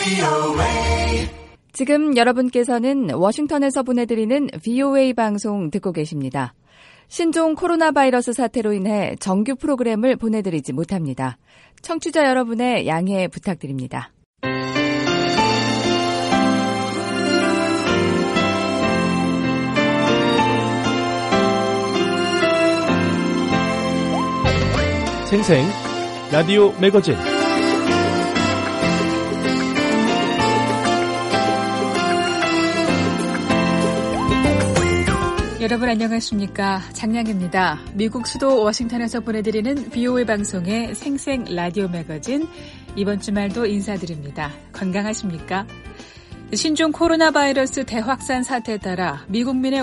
지금 여러분께서는 워싱턴에서 보내드리는 VOA 방송 듣고 계십니다. 신종 코로나 바이러스 사태로 인해 정규 프로그램을 보내드리지 못합니다. 청취자 여러분의 양해 부탁드립니다. 생생 라디오 매거진 여러분 안녕하십니까? 장량입니다. 미국 수도 워싱턴에서 보내드리는 VOA 방송의 생생 라디오 매거진 이번 주말도 인사드립니다. 건강하십니까? 신종 코로나 바이러스 대확산 사태에 따라 미국민의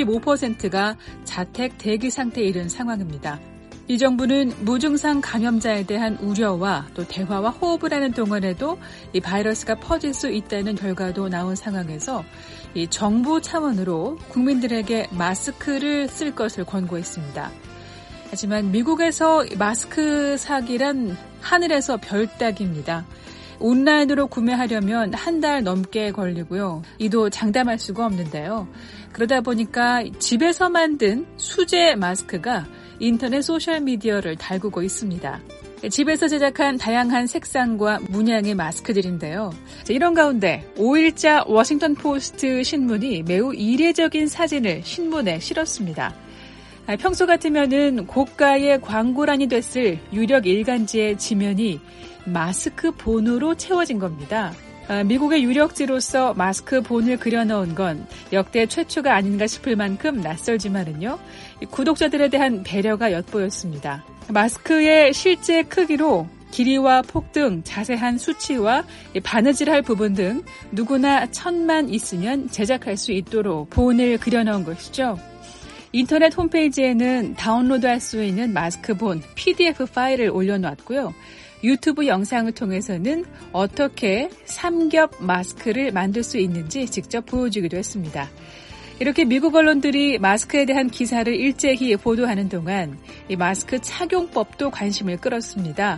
95%가 자택 대기 상태에 이른 상황입니다. 이 정부는 무증상 감염자에 대한 우려와 또 대화와 호흡을 하는 동안에도 이 바이러스가 퍼질 수 있다는 결과도 나온 상황에서 이 정부 차원으로 국민들에게 마스크를 쓸 것을 권고했습니다. 하지만 미국에서 마스크 사기란 하늘에서 별 따기입니다. 온라인으로 구매하려면 한 달 넘게 걸리고요. 이도 장담할 수가 없는데요. 그러다 보니까 집에서 만든 수제 마스크가 인터넷 소셜미디어를 달구고 있습니다. 집에서 제작한 다양한 색상과 문양의 마스크들인데요. 이런 가운데 5일자 워싱턴 포스트 신문이 매우 이례적인 사진을 신문에 실었습니다. 평소 같으면은 고가의 광고란이 됐을 유력 일간지의 지면이 마스크 본으로 채워진 겁니다. 미국의 유력지로서 마스크 본을 그려넣은 건 역대 최초가 아닌가 싶을 만큼 낯설지만은요. 구독자들에 대한 배려가 엿보였습니다. 마스크의 실제 크기로 길이와 폭 등 자세한 수치와 바느질할 부분 등 누구나 천만 있으면 제작할 수 있도록 본을 그려넣은 것이죠. 인터넷 홈페이지에는 다운로드할 수 있는 마스크 본 PDF 파일을 올려놓았고요. 유튜브 영상을 통해서는 어떻게 삼겹 마스크를 만들 수 있는지 직접 보여주기도 했습니다. 이렇게 미국 언론들이 마스크에 대한 기사를 일제히 보도하는 동안 이 마스크 착용법도 관심을 끌었습니다.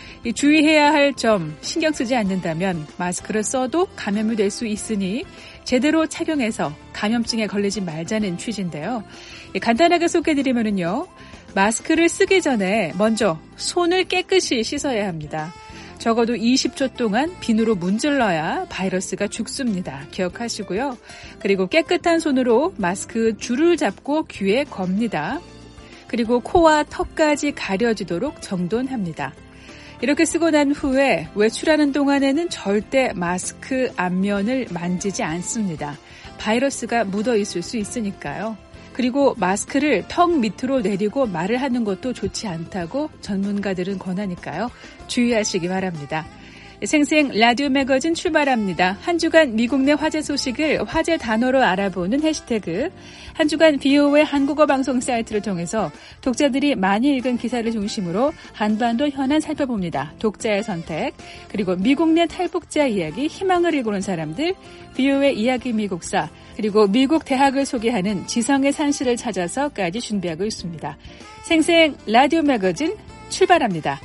주의해야 할 점 신경 쓰지 않는다면 마스크를 써도 감염이 될 수 있으니 제대로 착용해서 감염증에 걸리지 말자는 취지인데요. 간단하게 소개해드리면요. 마스크를 쓰기 전에 먼저 손을 깨끗이 씻어야 합니다. 적어도 20초 동안 비누로 문질러야 바이러스가 죽습니다. 기억하시고요. 그리고 깨끗한 손으로 마스크 줄을 잡고 귀에 겁니다. 그리고 코와 턱까지 가려지도록 정돈합니다. 이렇게 쓰고 난 후에 외출하는 동안에는 절대 마스크 앞면을 만지지 않습니다. 바이러스가 묻어 있을 수 있으니까요. 그리고 마스크를 턱 밑으로 내리고 말을 하는 것도 좋지 않다고 전문가들은 권하니까요. 주의하시기 바랍니다. 생생 라디오 매거진 출발합니다. 한 주간 미국 내 화제 소식을 화제 단어로 알아보는 해시태그, 한 주간 VOA 한국어 방송 사이트를 통해서 독자들이 많이 읽은 기사를 중심으로 한반도 현안 살펴봅니다. 독자의 선택, 그리고 미국 내 탈북자 이야기, 희망을 일구는 사람들, VOA 이야기 미국사, 그리고 미국 대학을 소개하는 지성의 산실을 찾아서까지 준비하고 있습니다. 생생 라디오 매거진 출발합니다.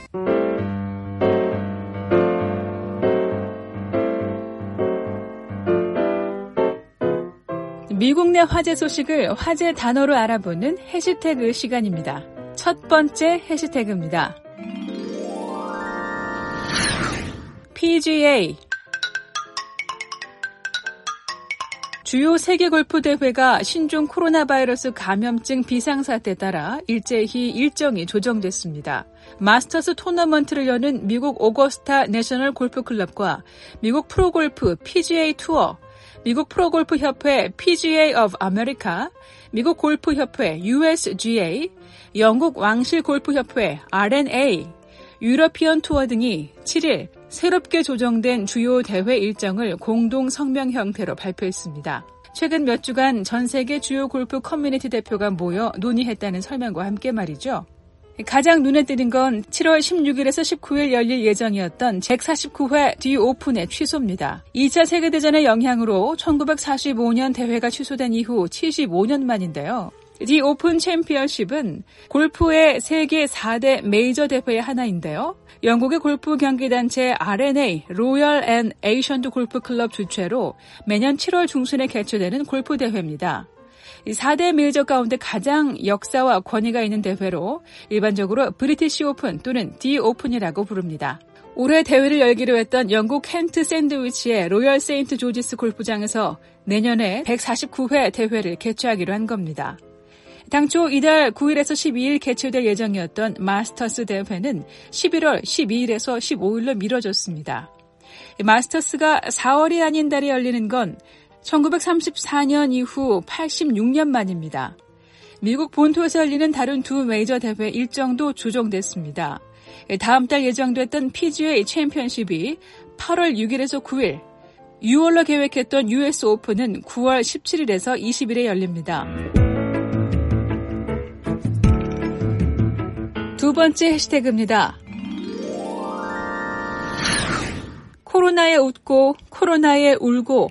미국 내 화제 소식을 화제 단어로 알아보는 해시태그 시간입니다. 첫 번째 해시태그입니다. PGA 주요 세계 골프 대회가 신종 코로나 바이러스 감염증 비상사태에 따라 일제히 일정이 조정됐습니다. 마스터스 토너먼트를 여는 미국 오거스타 내셔널 골프 클럽과 미국 프로골프 PGA 투어, 미국 프로골프 협회 PGA of America, 미국 골프 협회 USGA, 영국 왕실 골프 협회 R&A, 유러피언 투어 등이 7일 새롭게 조정된 주요 대회 일정을 공동 성명 형태로 발표했습니다. 최근 몇 주간 전 세계 주요 골프 커뮤니티 대표가 모여 논의했다는 설명과 함께 말이죠. 가장 눈에 띄는 건 7월 16일에서 19일 열릴 예정이었던 제49회 디오픈의 취소입니다. 2차 세계대전의 영향으로 1945년 대회가 취소된 이후 75년 만인데요. 디 오픈 챔피언십은 골프의 세계 4대 메이저 대회의 하나인데요. 영국의 골프 경기단체 R&A, 로열 앤 에이션트 골프 클럽 주최로 매년 7월 중순에 개최되는 골프 대회입니다. 4대 메이저 가운데 가장 역사와 권위가 있는 대회로 일반적으로 브리티시 오픈 또는 디 오픈이라고 부릅니다. 올해 대회를 열기로 했던 영국 켄트 샌드위치의 로열 세인트 조지스 골프장에서 내년에 149회 대회를 개최하기로 한 겁니다. 당초 이달 9일에서 12일 개최될 예정이었던 마스터스 대회는 11월 12일에서 15일로 미뤄졌습니다. 마스터스가 4월이 아닌 달에 열리는 건 1934년 이후 86년 만입니다. 미국 본토에서 열리는 다른 두 메이저 대회 일정도 조정됐습니다. 다음 달 예정됐던 PGA 챔피언십이 8월 6일에서 9일, 6월로 계획했던 US 오픈은 9월 17일에서 20일에 열립니다. 두 번째 해시태그입니다. 코로나에 웃고 코로나에 울고.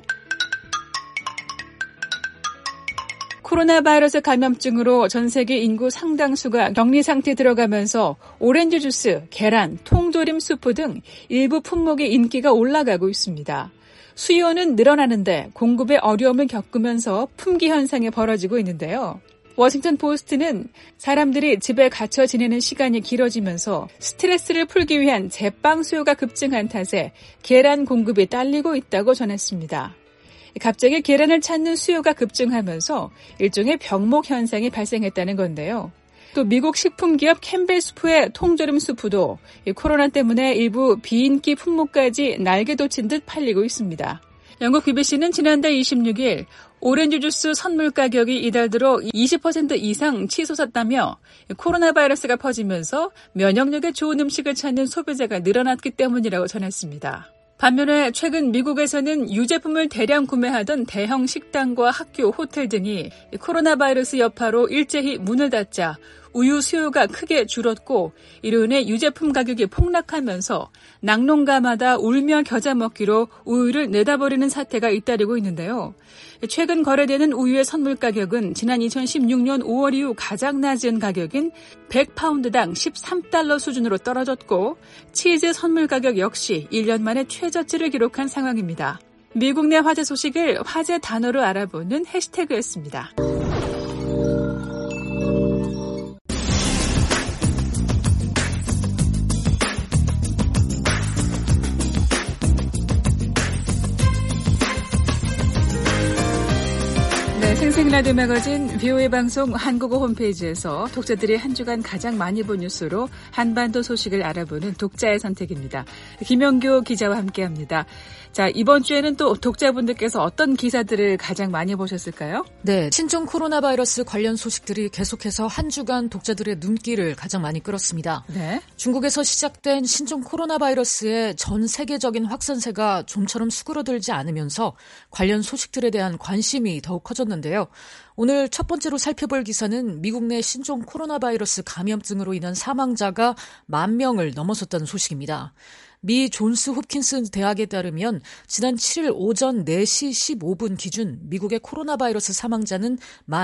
코로나 바이러스 감염증으로 전 세계 인구 상당수가 격리 상태에 들어가면서 오렌지 주스, 계란, 통조림 수프 등 일부 품목의 인기가 올라가고 있습니다. 수요는 늘어나는데 공급에 어려움을 겪으면서 품귀 현상이 벌어지고 있는데요. 워싱턴 포스트는 사람들이 집에 갇혀 지내는 시간이 길어지면서 스트레스를 풀기 위한 제빵 수요가 급증한 탓에 계란 공급이 딸리고 있다고 전했습니다. 갑자기 계란을 찾는 수요가 급증하면서 일종의 병목 현상이 발생했다는 건데요. 또 미국 식품기업 캠벨스프의 통조림 수프도 코로나 때문에 일부 비인기 품목까지 날개 돋친 듯 팔리고 있습니다. 영국 BBC는 지난달 26일 오렌지 주스 선물 가격이 이달 들어 20% 이상 치솟았다며 코로나 바이러스가 퍼지면서 면역력에 좋은 음식을 찾는 소비자가 늘어났기 때문이라고 전했습니다. 반면에 최근 미국에서는 유제품을 대량 구매하던 대형 식당과 학교, 호텔 등이 코로나 바이러스 여파로 일제히 문을 닫자 우유 수요가 크게 줄었고 이로 인해 유제품 가격이 폭락하면서 낙농가마다 울며 겨자 먹기로 우유를 내다버리는 사태가 잇따르고 있는데요. 최근 거래되는 우유의 선물 가격은 지난 2016년 5월 이후 가장 낮은 가격인 100파운드당 13달러 수준으로 떨어졌고 치즈 선물 가격 역시 1년 만에 최저치를 기록한 상황입니다. 미국 내 화제 소식을 화제 단어로 알아보는 해시태그였습니다. 생생라디오 매거진 VOA 방송 한국어 홈페이지에서 독자들이 한 주간 가장 많이 본 뉴스로 한반도 소식을 알아보는 독자의 선택입니다. 김영교 기자와 함께합니다. 자, 이번 주에는 또 독자분들께서 어떤 기사들을 가장 많이 보셨을까요? 네, 신종 코로나 바이러스 관련 소식들이 계속해서 한 주간 독자들의 눈길을 가장 많이 끌었습니다. 네. 중국에서 시작된 신종 코로나 바이러스의 전 세계적인 확산세가 좀처럼 수그러들지 않으면서 관련 소식들에 대한 관심이 더욱 커졌는데요. 오늘 첫 번째로 살펴볼 기사는 미국 내 신종 코로나 바이러스 감염증으로 인한 사망자가 10,000명을 넘어섰다는 소식입니다. 미 존스 홉킨스 대학에 따르면 지난 7일 오전 4시 15분 기준 미국의 코로나 바이러스 사망자는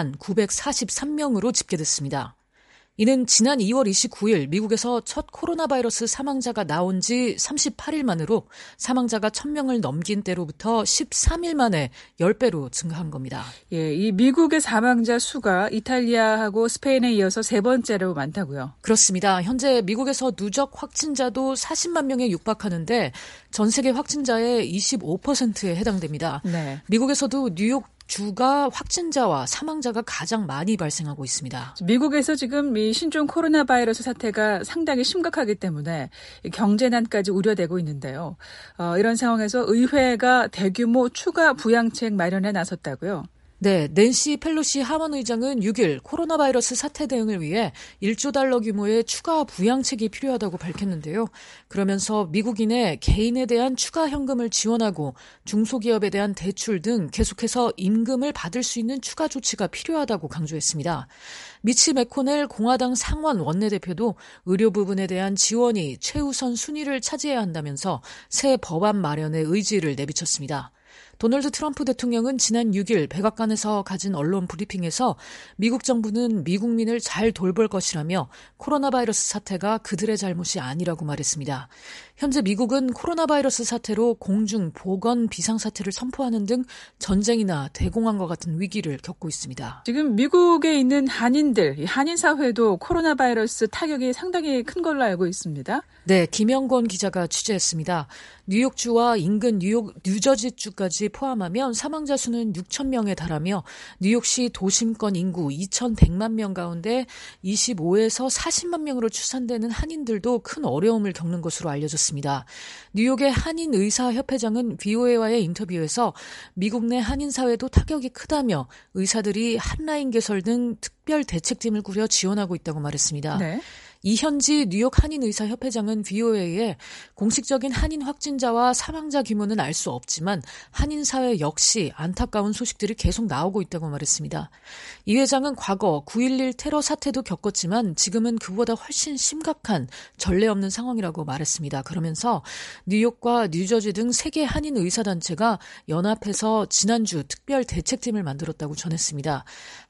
1943명으로 집계됐습니다. 이는 지난 2월 29일 미국에서 첫 코로나 바이러스 사망자가 나온 지 38일 만으로 사망자가 1,000명을 넘긴 때로부터 13일 만에 10배로 증가한 겁니다. 예, 이 미국의 사망자 수가 이탈리아하고 스페인에 이어서 세 번째로 많다고요? 그렇습니다. 현재 미국에서 누적 확진자도 40만 명에 육박하는데 전 세계 확진자의 25%에 해당됩니다. 네. 미국에서도 뉴욕 주가 확진자와 사망자가 가장 많이 발생하고 있습니다. 미국에서 지금 이 신종 코로나 바이러스 사태가 상당히 심각하기 때문에 경제난까지 우려되고 있는데요. 이런 상황에서 의회가 대규모 추가 부양책 마련에 나섰다고요? 네, 낸시 펠로시 하원 의장은 6일 코로나 바이러스 사태 대응을 위해 1조 달러 규모의 추가 부양책이 필요하다고 밝혔는데요. 그러면서 미국인의 개인에 대한 추가 현금을 지원하고 중소기업에 대한 대출 등 계속해서 임금을 받을 수 있는 추가 조치가 필요하다고 강조했습니다. 미치 매코넬 공화당 상원 원내대표도 의료 부분에 대한 지원이 최우선 순위를 차지해야 한다면서 새 법안 마련의 의지를 내비쳤습니다. 도널드 트럼프 대통령은 지난 6일 백악관에서 가진 언론 브리핑에서 미국 정부는 미국민을 잘 돌볼 것이라며 코로나 바이러스 사태가 그들의 잘못이 아니라고 말했습니다. 현재 미국은 코로나 바이러스 사태로 공중 보건 비상사태를 선포하는 등 전쟁이나 대공황과 같은 위기를 겪고 있습니다. 지금 미국에 있는 한인들, 한인 사회도 코로나 바이러스 타격이 상당히 큰 걸로 알고 있습니다. 네, 김영권 기자가 취재했습니다. 뉴욕주와 인근 뉴저지주까지 포함하면 사망자 수는 6천 명에 달하며 뉴욕시 도심권 인구 2,100만 명 가운데 25에서 40만 명으로 추산되는 한인들도 큰 어려움을 겪는 것으로 알려졌습니다. 뉴욕의 한인의사협회장은 VOA와의 인터뷰에서 미국 내 한인사회도 타격이 크다며 의사들이 핫라인 개설 등 특별 대책팀을 꾸려 지원하고 있다고 말했습니다. 네. 이현지 뉴욕 한인의사협회장은 VOA에 공식적인 한인 확진자와 사망자 규모는 알 수 없지만 한인사회 역시 안타까운 소식들이 계속 나오고 있다고 말했습니다. 이 회장은 과거 9.11 테러 사태도 겪었지만 지금은 그보다 훨씬 심각한 전례 없는 상황이라고 말했습니다. 그러면서 뉴욕과 뉴저지 등 3개 한인의사단체가 연합해서 지난주 특별 대책팀을 만들었다고 전했습니다.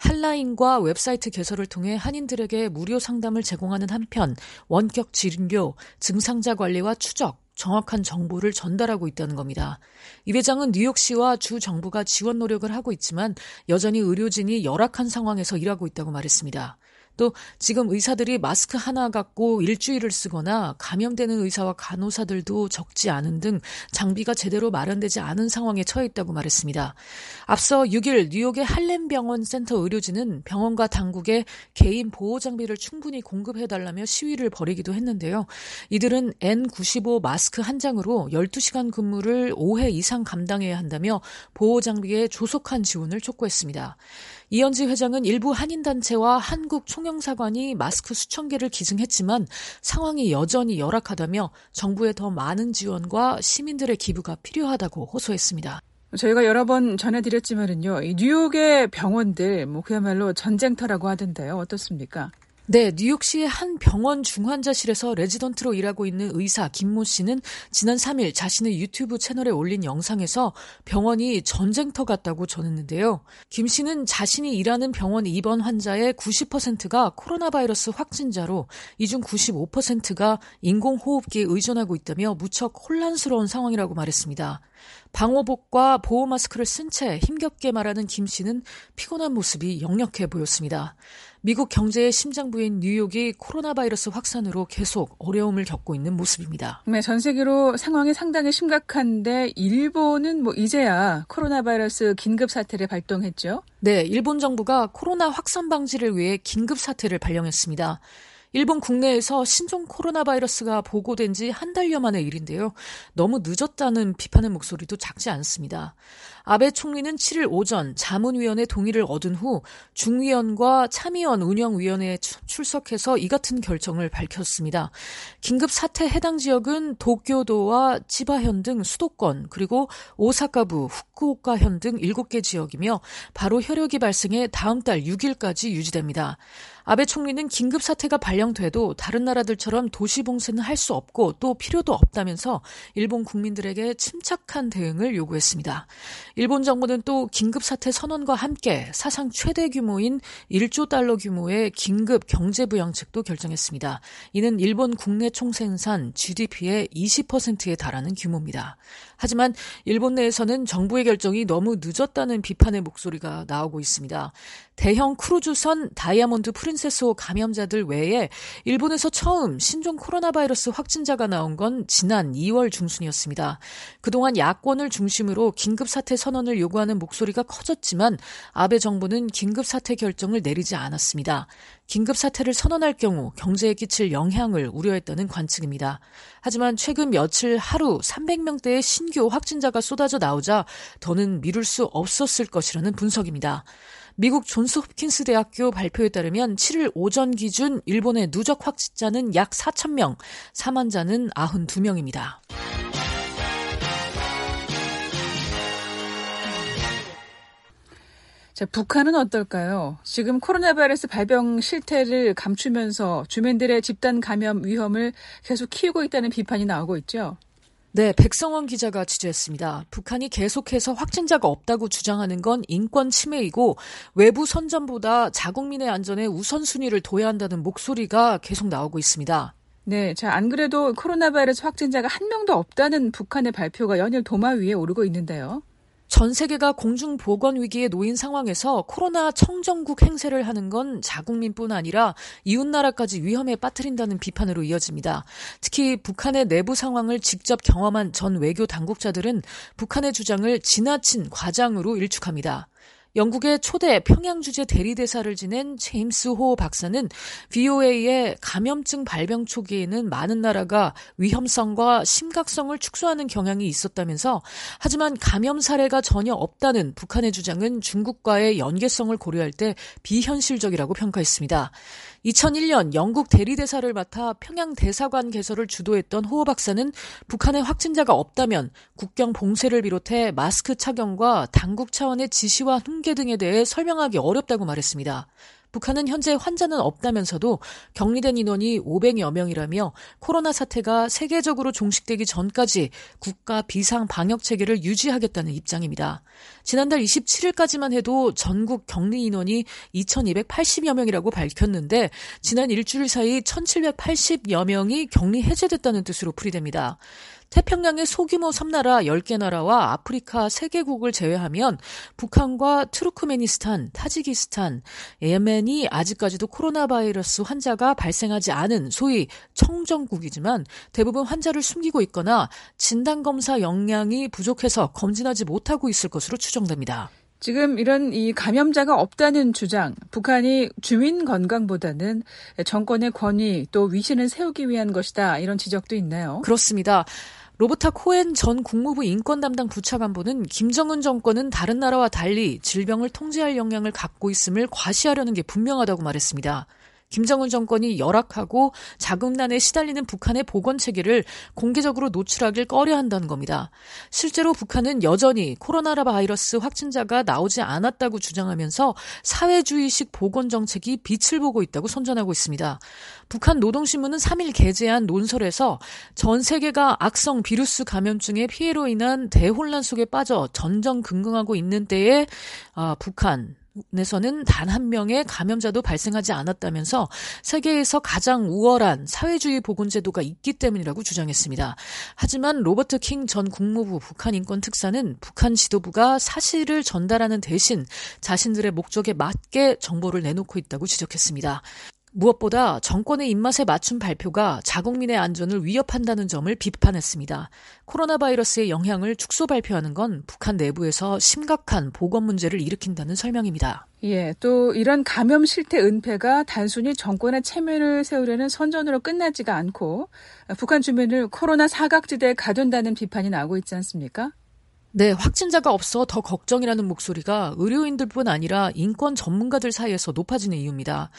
핫라인과 웹사이트 개설을 통해 한인들에게 무료 상담을 제공하는 한편 원격 진료, 증상자 관리와 추적, 정확한 정보를 전달하고 있다는 겁니다. 이 회장은 뉴욕시와 주 정부가 지원 노력을 하고 있지만 여전히 의료진이 열악한 상황에서 일하고 있다고 말했습니다. 또 지금 의사들이 마스크 하나 갖고 일주일을 쓰거나 감염되는 의사와 간호사들도 적지 않은 등 장비가 제대로 마련되지 않은 상황에 처해 있다고 말했습니다. 앞서 6일 뉴욕의 할렘병원 센터 의료진은 병원과 당국에 개인 보호 장비를 충분히 공급해달라며 시위를 벌이기도 했는데요. 이들은 N95 마스크 한 장으로 12시간 근무를 5회 이상 감당해야 한다며 보호 장비에 조속한 지원을 촉구했습니다. 이현지 회장은 일부 한인단체와 한국총영사관이 마스크 수천 개를 기증했지만 상황이 여전히 열악하다며 정부의 더 많은 지원과 시민들의 기부가 필요하다고 호소했습니다. 저희가 여러 번 전해드렸지만은요, 이 뉴욕의 병원들 그야말로 전쟁터라고 하던데요. 어떻습니까? 네, 뉴욕시의 한 병원 중환자실에서 레지던트로 일하고 있는 의사 김모 씨는 지난 3일 자신의 유튜브 채널에 올린 영상에서 병원이 전쟁터 같다고 전했는데요. 김 씨는 자신이 일하는 병원 입원 환자의 90%가 코로나 바이러스 확진자로 이 중 95%가 인공호흡기에 의존하고 있다며 무척 혼란스러운 상황이라고 말했습니다. 방호복과 보호 마스크를 쓴 채 힘겹게 말하는 김 씨는 피곤한 모습이 역력해 보였습니다. 미국 경제의 심장부인 뉴욕이 코로나 바이러스 확산으로 계속 어려움을 겪고 있는 모습입니다. 네, 전 세계로 상황이 상당히 심각한데 일본은 이제야 코로나 바이러스 긴급 사태를 발동했죠? 네, 일본 정부가 코로나 확산 방지를 위해 긴급 사태를 발령했습니다. 일본 국내에서 신종 코로나 바이러스가 보고된 지 한 달여 만의 일인데요. 너무 늦었다는 비판의 목소리도 작지 않습니다. 아베 총리는 7일 오전 자문위원회 동의를 얻은 후 중위원과 참의원 운영위원회에 출석해서 이 같은 결정을 밝혔습니다. 긴급 사태 해당 지역은 도쿄도와 치바현 등 수도권 그리고 오사카부, 후쿠오카현 등 7개 지역이며 바로 혈역이 발생해 다음 달 6일까지 유지됩니다. 아베 총리는 긴급 사태가 발령돼도 다른 나라들처럼 도시 봉쇄는 할 수 없고 또 필요도 없다면서 일본 국민들에게 침착한 대응을 요구했습니다. 일본 정부는 또 긴급 사태 선언과 함께 사상 최대 규모인 1조 달러 규모의 긴급 경제부양책도 결정했습니다. 이는 일본 국내 총생산 GDP의 20%에 달하는 규모입니다. 하지만 일본 내에서는 정부의 결정이 너무 늦었다는 비판의 목소리가 나오고 있습니다. 대형 크루즈선 다이아몬드 프린세스호 감염자들 외에 일본에서 처음 신종 코로나 바이러스 확진자가 나온 건 지난 2월 중순이었습니다. 그동안 야권을 중심으로 긴급사태 선언을 요구하는 목소리가 커졌지만 아베 정부는 긴급사태 결정을 내리지 않았습니다. 긴급사태를 선언할 경우 경제에 끼칠 영향을 우려했다는 관측입니다. 하지만 최근 며칠 하루 300명대의 신규 확진자가 쏟아져 나오자 더는 미룰 수 없었을 것이라는 분석입니다. 미국 존스 홉킨스 대학교 발표에 따르면 7일 오전 기준 일본의 누적 확진자는 약 4,000명, 사망자는 92명입니다. 자, 북한은 어떨까요? 지금 코로나 바이러스 발병 실태를 감추면서 주민들의 집단 감염 위험을 계속 키우고 있다는 비판이 나오고 있죠. 네, 백성원 기자가 취재했습니다. 북한이 계속해서 확진자가 없다고 주장하는 건 인권 침해이고 외부 선전보다 자국민의 안전에 우선순위를 둬야 한다는 목소리가 계속 나오고 있습니다. 네, 자, 안 그래도 코로나 바이러스 확진자가 한 명도 없다는 북한의 발표가 연일 도마 위에 오르고 있는데요. 전 세계가 공중보건 위기에 놓인 상황에서 코로나 청정국 행세를 하는 건 자국민뿐 아니라 이웃나라까지 위험에 빠뜨린다는 비판으로 이어집니다. 특히 북한의 내부 상황을 직접 경험한 전 외교 당국자들은 북한의 주장을 지나친 과장으로 일축합니다. 영국의 초대 평양주재 대리대사를 지낸 제임스 호 박사는 VOA의 감염증 발병 초기에는 많은 나라가 위험성과 심각성을 축소하는 경향이 있었다면서 하지만 감염 사례가 전혀 없다는 북한의 주장은 중국과의 연계성을 고려할 때 비현실적이라고 평가했습니다. 2001년 영국 대리대사를 맡아 평양 대사관 개설을 주도했던 호 박사는 북한에 확진자가 없다면 국경 봉쇄를 비롯해 마스크 착용과 당국 차원의 지시와 훈계 등에 대해 설명하기 어렵다고 말했습니다. 북한은 현재 환자는 없다면서도 격리된 인원이 500여 명이라며 코로나 사태가 세계적으로 종식되기 전까지 국가 비상 방역 체계를 유지하겠다는 입장입니다. 지난달 27일까지만 해도 전국 격리 인원이 2280여 명이라고 밝혔는데 지난 일주일 사이 1780여 명이 격리 해제됐다는 뜻으로 풀이됩니다. 태평양의 소규모 섬나라 10개 나라와 아프리카 3개국을 제외하면 북한과 투르크메니스탄, 타지키스탄, 예멘이 아직까지도 코로나 바이러스 환자가 발생하지 않은 소위 청정국이지만 대부분 환자를 숨기고 있거나 진단검사 역량이 부족해서 검진하지 못하고 있을 것으로 추정됩니다. 지금 이런 이 감염자가 없다는 주장, 북한이 주민 건강보다는 정권의 권위 또 위신을 세우기 위한 것이다, 이런 지적도 있나요? 그렇습니다. 로버타 코엔 전 국무부 인권 담당 부차관보는 김정은 정권은 다른 나라와 달리 질병을 통제할 역량을 갖고 있음을 과시하려는 게 분명하다고 말했습니다. 김정은 정권이 열악하고 자국난에 시달리는 북한의 보건체계를 공개적으로 노출하길 꺼려 한다는 겁니다. 실제로 북한은 여전히 코로나 바이러스 확진자가 나오지 않았다고 주장하면서 사회주의식 보건정책이 빛을 보고 있다고 선전하고 있습니다. 북한 노동신문은 3일 게재한 논설에서 전 세계가 악성 비루스 감염증의 피해로 인한 대혼란 속에 빠져 전전긍긍하고 있는 때에 북한에서는 단 한 명의 감염자도 발생하지 않았다면서 세계에서 가장 우월한 사회주의 보건제도가 있기 때문이라고 주장했습니다. 하지만 로버트 킹 전 국무부 북한 인권특사는 북한 지도부가 사실을 전달하는 대신 자신들의 목적에 맞게 정보를 내놓고 있다고 지적했습니다. 무엇보다 정권의 입맛에 맞춘 발표가 자국민의 안전을 위협한다는 점을 비판했습니다. 코로나 바이러스의 영향을 축소 발표하는 건 북한 내부에서 심각한 보건 문제를 일으킨다는 설명입니다. 예, 또 이런 감염 실태 은폐가 단순히 정권의 체면을 세우려는 선전으로 끝나지가 않고 북한 주민을 코로나 사각지대에 가둔다는 비판이 나오고 있지 않습니까? 네, 확진자가 없어 더 걱정이라는 목소리가 의료인들뿐 아니라 인권 전문가들 사이에서 높아지는 이유입니다.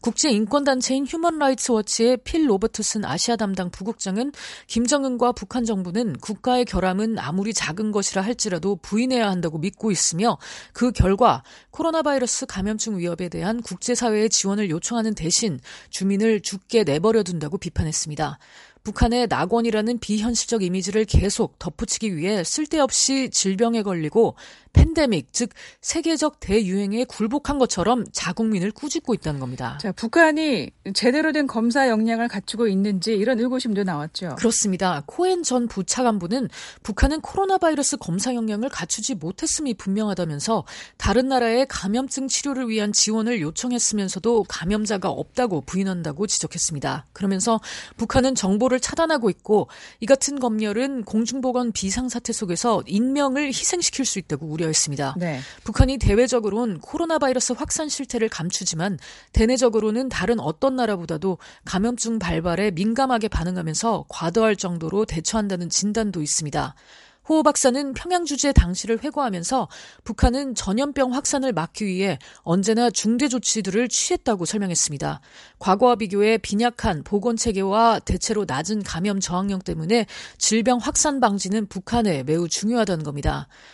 국제인권단체인 휴먼라이츠 워치의 필 로버트슨 아시아 담당 부국장은 김정은과 북한 정부는 국가의 결함은 아무리 작은 것이라 할지라도 부인해야 한다고 믿고 있으며 그 결과 코로나 바이러스 감염증 위협에 대한 국제사회의 지원을 요청하는 대신 주민을 죽게 내버려 둔다고 비판했습니다. 북한의 낙원이라는 비현실적 이미지를 계속 덧붙이기 위해 쓸데없이 질병에 걸리고 팬데믹, 즉 세계적 대유행에 굴복한 것처럼 자국민을 꾸짖고 있다는 겁니다. 자, 북한이 제대로 된 검사 역량을 갖추고 있는지 이런 의구심도 나왔죠. 그렇습니다. 코엔 전 부차관보는 북한은 코로나 바이러스 검사 역량을 갖추지 못했음이 분명하다면서 다른 나라의 감염증 치료를 위한 지원을 요청했으면서도 감염자가 없다고 부인한다고 지적했습니다. 그러면서 북한은 정보를 차단하고 있고 이 같은 검열은 공중보건 비상사태 속에서 인명을 희생시킬 수 있다고 우려했습니다. 네. 북한이 대외적으로는 코로나 바이러스 확산 실태를 감추지만 대내적으로는 다른 어떤 나라보다도 감염증 발발에 민감하게 반응하면서 과도할 정도로 대처한다는 진단도 있습니다. 호 박사는 평양주재 당시를 회고하면서 북한은 전염병 확산을 막기 위해 언제나 중대 조치들을 취했다고 설명했습니다. 과거와 비교해 빈약한 보건체계와 대체로 낮은 감염 저항력 때문에 질병 확산 방지는 북한에 매우 중요하다는 겁니다.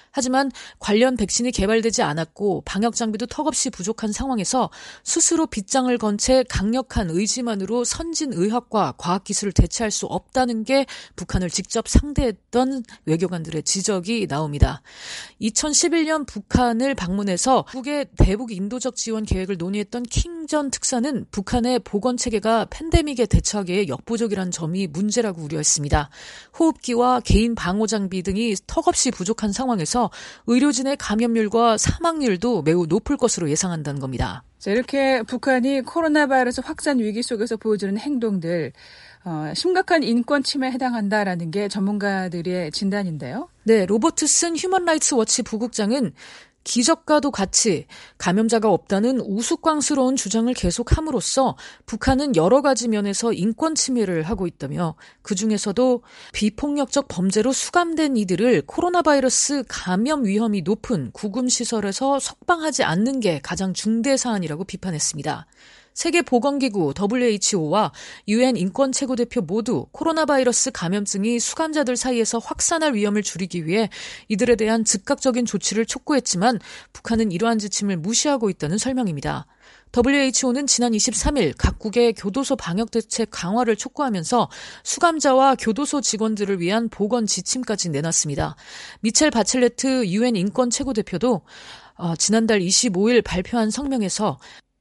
하지만 관련 백신이 개발되지 않았고 방역 장비도 턱없이 부족한 상황에서 스스로 빗장을 건 채 강력한 의지만으로 선진 의학과 과학기술을 대체할 수 없다는 게 북한을 직접 상대했던 외교관들의 지적이 나옵니다. 2011년 북한을 방문해서 북의 대북 인도적 지원 계획을 논의했던 킹 전 특사는 북한의 보건체계가 팬데믹에 대처하기에 역부족이라는 점이 문제라고 우려했습니다. 호흡기와 개인 방호 장비 등이 턱없이 부족한 상황에서 의료진의 감염률과 사망률도 매우 높을 것으로 예상한다는 겁니다. 자, 이렇게 북한이 코로나 바이러스 확산 위기 속에서 보여주는 행동들, 심각한 인권 침해에 해당한다라는 게 전문가들의 진단인데요. 네, 로버트슨 휴먼 라이츠 워치 부국장은 기적과도 같이 감염자가 없다는 우스꽝스러운 주장을 계속함으로써 북한은 여러 가지 면에서 인권 침해를 하고 있다며 그중에서도 비폭력적 범죄로 수감된 이들을 코로나 바이러스 감염 위험이 높은 구금시설에서 석방하지 않는 게 가장 중대 사안이라고 비판했습니다. 세계보건기구 WHO와 UN 인권최고대표 모두 코로나 바이러스 감염증이 수감자들 사이에서 확산할 위험을 줄이기 위해 이들에 대한 즉각적인 조치를 촉구했지만 북한은 이러한 지침을 무시하고 있다는 설명입니다. WHO는 지난 23일 각국의 교도소 방역대책 강화를 촉구하면서 수감자와 교도소 직원들을 위한 보건 지침까지 내놨습니다. 미첼 바첼레트 UN 인권최고대표도 지난달 25일 발표한 성명에서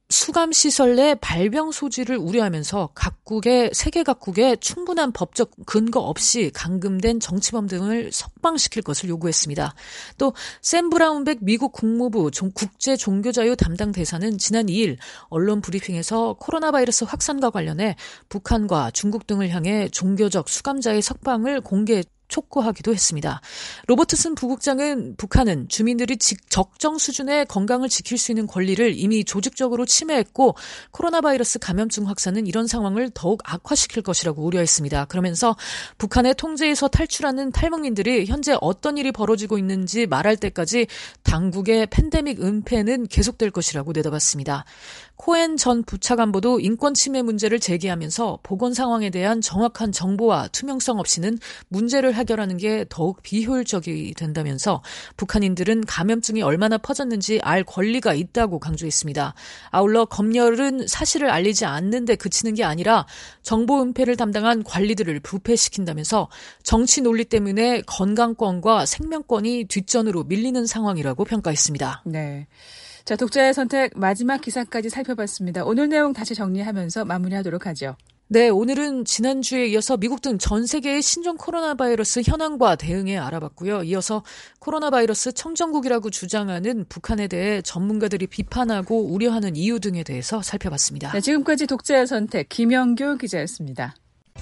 수감시설 내 발병 소지를 우려하면서 세계 각국에 충분한 법적 근거 없이 감금된 정치범 등을 석방시킬 것을 요구했습니다. 또 샘 브라운백 미국 국무부 국제종교자유 담당 대사는 지난 2일 언론 브리핑에서 코로나 바이러스 확산과 관련해 북한과 중국 등을 향해 종교적 수감자의 석방을 공개 촉구하기도 했습니다. 로버트슨 부국장은 북한은 주민들이 적정 수준의 건강을 지킬 수 있는 권리를 이미 조직적으로 침해했고 코로나 바이러스 감염증 확산은 이런 상황을 더욱 악화시킬 것이라고 우려했습니다. 그러면서 북한의 통제에서 탈출하는 탈북민들이 현재 어떤 일이 벌어지고 있는지 말할 때까지 당국의 팬데믹 은폐는 계속될 것이라고 내다봤습니다. 코엔 전 부차관보도 인권 침해 문제를 제기하면서 보건 상황에 대한 정확한 정보와 투명성 없이는 문제를 해결하는 게 더욱 비효율적이 된다면서 북한인들은 감염증이 얼마나 퍼졌는지 알 권리가 있다고 강조했습니다. 아울러 검열은 사실을 알리지 않는 데 그치는 게 아니라 정보 은폐를 담당한 관리들을 부패시킨다면서 정치 논리 때문에 건강권과 생명권이 뒷전으로 밀리는 상황이라고 평가했습니다. 네. 자, 독자의 선택 마지막 기사까지 살펴봤습니다. 오늘 내용 다시 정리하면서 마무리하도록 하죠. 네, 오늘은 지난주에 이어서 미국 등 전 세계의 신종 코로나 바이러스 현황과 대응에 알아봤고요. 이어서 코로나 바이러스 청정국이라고 주장하는 북한에 대해 전문가들이 비판하고 우려하는 이유 등에 대해서 살펴봤습니다. 네, 지금까지 독자의 선택 김영교 기자였습니다.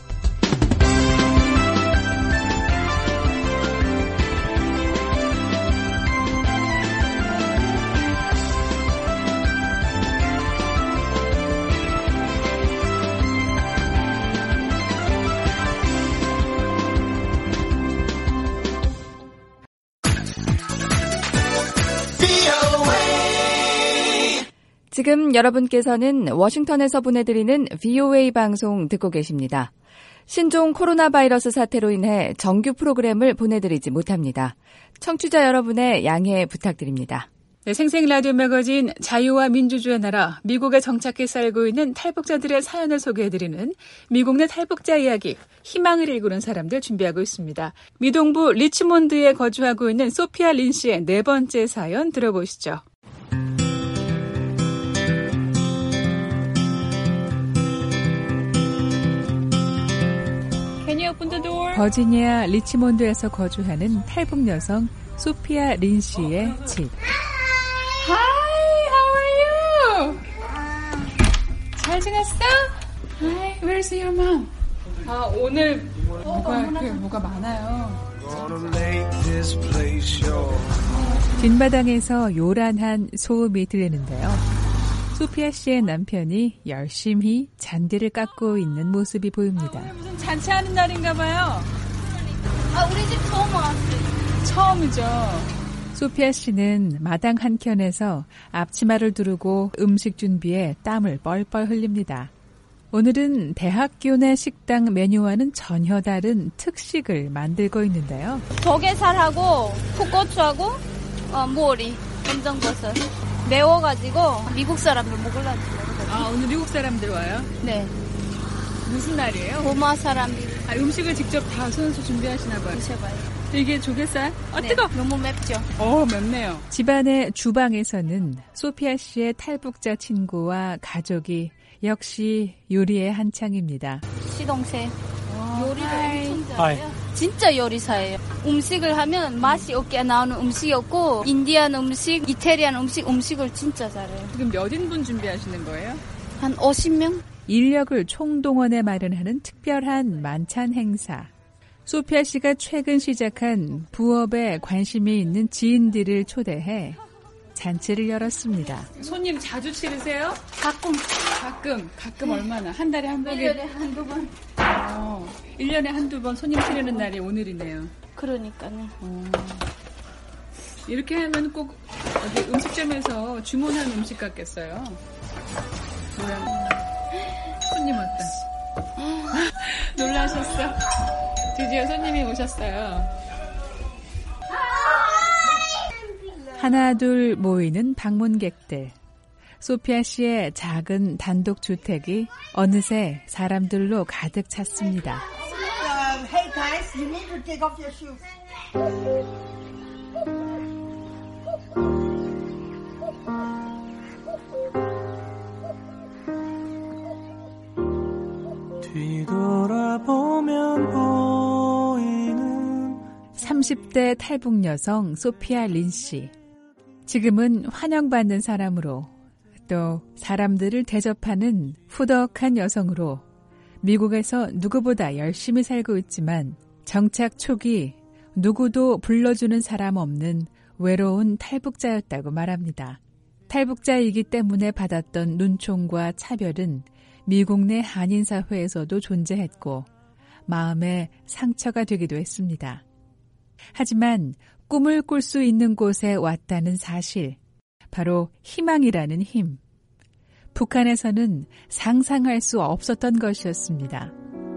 지금 여러분께서는 워싱턴에서 보내드리는 VOA 방송 듣고 계십니다. 신종 코로나 바이러스 사태로 인해 정규 프로그램을 보내드리지 못합니다. 청취자 여러분의 양해 부탁드립니다. 네, 생생 라디오 매거진 자유와 민주주의 나라 미국에 정착해 살고 있는 탈북자들의 사연을 소개해드리는 미국 내 탈북자 이야기 희망을 일구는 사람들 준비하고 있습니다. 미동부 리치몬드에 거주하고 있는 소피아 린 씨의 네 번째 사연 들어보시죠. 버지니아 리치몬드에서 거주하는 탈북 여성 소피아 린 씨의 집. Hi, how are you? 잘 지냈어? Hi, where's your mom? 오늘 뭐가 많아요. 뒷마당에서 요란한 소음이 들리는데요. 소피아 씨의 남편이 열심히 잔디를 깎고 있는 모습이 보입니다. 무슨 잔치하는 날인가 봐요. 우리 집 처음 왔어요. 처음이죠. 소피아 씨는 마당 한켠에서 앞치마를 두르고 음식 준비에 땀을 뻘뻘 흘립니다. 오늘은 대학교 내 식당 메뉴와는 전혀 다른 특식을 만들고 있는데요. 조개살하고 풋고추하고 무오리, 검정버섯 매워가지고 미국 사람들 먹으려고. 아, 오늘 미국 사람들 와요? 네. 무슨 날이에요? 고마 사람들이. 음식을 직접 다 손수 준비하시나 봐요. 드셔봐요. 이게 조개살? 네, 뜨거! 너무 맵죠? 맵네요. 집안의 주방에서는 소피아 씨의 탈북자 친구와 가족이 역시 요리에 한창입니다. 시동생. 요리를 엄청 하이. 잘해요. 진짜 요리사예요. 음식을 하면 맛이 없게 나오는 음식이 없고 인디안 음식, 이태리안 음식을 진짜 잘해요. 지금 몇 인분 준비하시는 거예요? 한 50명? 인력을 총동원해 마련하는 특별한 만찬 행사. 소피아 씨가 최근 시작한 부업에 관심이 있는 지인들을 초대해 잔치를 열었습니다. 손님 자주 치르세요? 가끔 얼마나? 한 달에 한 번? 1년에 한두 번. 1년에 한두 번 손님 치르는 날이 오늘이네요. 그러니까요. 이렇게 하면 꼭 어디 음식점에서 주문한 음식 같겠어요. 모양. 손님 왔다. 놀라셨어? 드디어 손님이 오셨어요. 하나 둘 모이는 방문객들. 소피아 씨의 작은 단독 주택이 어느새 사람들로 가득 찼습니다. Hey guys, you need to take off your shoes. 뒤돌아보면 보이는 30대 탈북 여성 소피아 린 씨. 지금은 환영받는 사람으로 또 사람들을 대접하는 후덕한 여성으로 미국에서 누구보다 열심히 살고 있지만 정착 초기 누구도 불러주는 사람 없는 외로운 탈북자였다고 말합니다. 탈북자이기 때문에 받았던 눈총과 차별은 미국 내 한인사회에서도 존재했고 마음에 상처가 되기도 했습니다. 하지만 꿈을 꿀 수 있는 곳에 왔다는 사실, 바로 희망이라는 힘. 북한에서는 상상할 수 없었던 것이었습니다.